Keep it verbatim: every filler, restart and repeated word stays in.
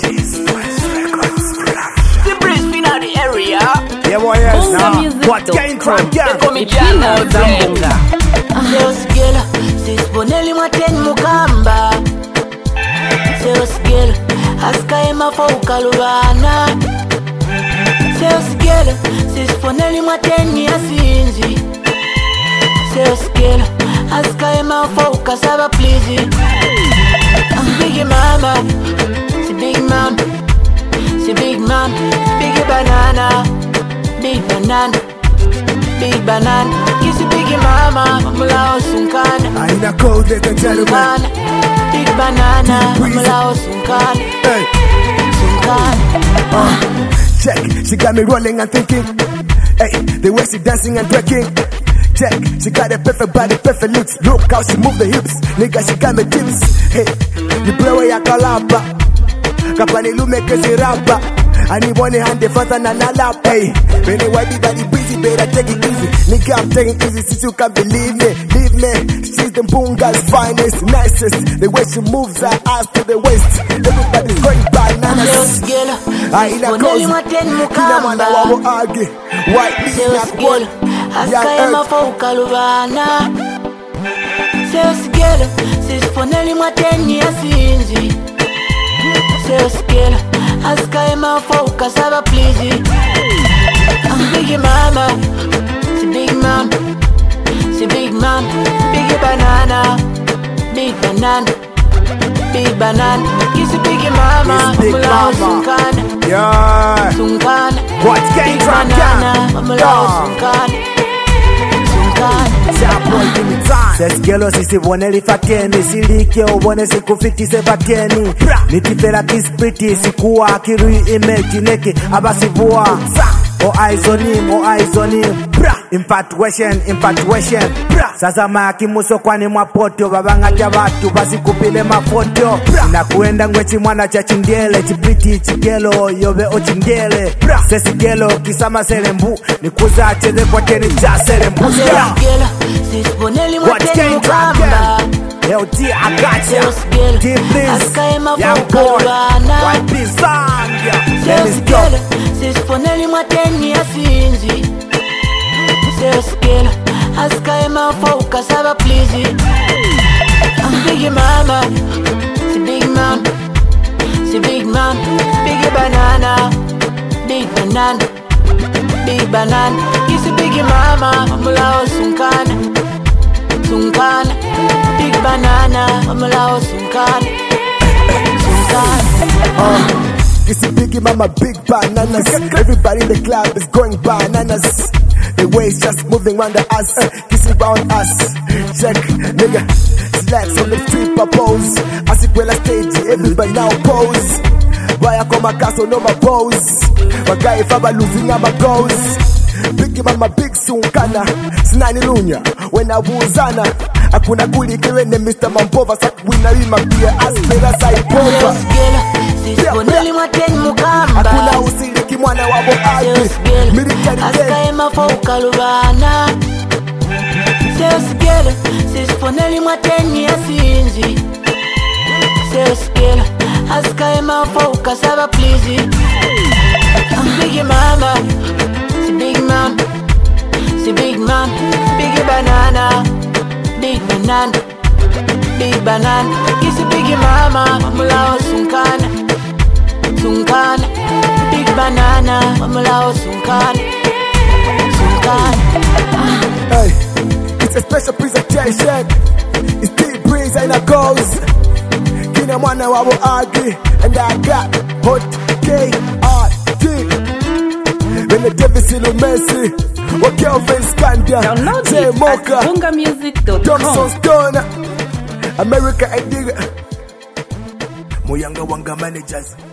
The breeze been out the area. Yeah, boy, yes, now. What They can track, call me yeah. Jana Zambunga. Seos girl, sis boneli maten mukamba. Seos girl, aska ema fauka lubana. Seos girl, sis boneli maten yasinzi. Seos girl, aska ema fauka saba please. Big mama, si big mom, si big mom, big banana, big banana. Big banana, kiss a big mama, mamula sunkana. I in a cold, ladies and gentlemen. Big banana, mamula sunkana. Hey, Sunkana. uh, check, she got me rolling and thinking. Hey, the way she dancing and twerking. Check, she got a perfect body, perfect looks. Look how she move the hips, nigga, she got me tips. Hey, you blow away a kalapa. Kapani lume kezi rapa. Ani one hand the front and a lap. Hey, when you white body busy, better take it easy. Nigga, I'm taking it easy since you can't believe me. Leave me, she's the Bunga's finest, nicest. The way she moves her ass to the waist, everybody's going bananas. I in a close, kina mwana wawo agi. White bean na kwal, Aska ema fauka lubana. Seos girl, sis poneli mateni yasinzi. Seos girl, aska ema fauka saba please. Big mama, si big mom, si big mom, big banana, big banana, big banana. Kiss a big mama, Big mamula mama. sunkana, yeah. sunkana. What can Big track, banana, yeah. mamula Yeah. sunkana, sunkana. Sesigelo sisiboneli fateni silike ubone sikufitise fateni nitifera kispriti sikuwa kirui image neke abasivua o eyes on him, o eyes on him. Infatuation, infatuation. Sasa makimuso kwani mwapoto babangati batu basikupile mafoto na kuenda ngwechi mwana cha chindele chipriti chigelo yobe ochindele sesigelo kisama serembu nikuza cheze kwa teni cha serembu. What can track, yeah? L T, I got ya. Keep this, young boy. White peace song, yeah. Let me go. Sis poneli mateni yasinzi. Seos girl, aska ema fauka saba please. Big mama, si big mom, si big mom, big banana, big banana, big banana. Kiss a big mama, mamula sunkana, sunkana. Big banana, mamula sunkana, sunkana. It's a biggie mama, big bananas. Everybody in the club is going bananas. The way it's just moving round the ass, uh, kissing round us. Check, nigga, slacks on the street, pose. As it well as stage, everybody now pose. Why I come a castle, no my pose. My guy, if I'm losing, I'm a goes. Biggie mama, big sunkana. Sinani lunya, when I was ana. Akuna kuli kiwene Mister Mampova. Sakwina wima pia aspera saipova. Boneli mateni mukamba. Akuna usiliki mwana wabo agi. Military Aska day. ema fauka lubana. Seos girl, sis poneli mateni yasinzi. Seos girl, aska ema fauka saba please. Big mama, si big mom, si big mom, big banana, big banana, big banana. Kiss a big mama, mamula sunkana, sunkana. Big banana, mamula sunkana, sunkana. Hey, it's a special presentation. It's T Breeze and a goes. Kina mwana wabo agi. And I got Hot K R T. When the Davis Ilu Messi. What Kelvin Scandia. Download Jay it Mocha. at bunga music dot com. Thompson Stone. America and Digga. Moyanga Wanga Managers.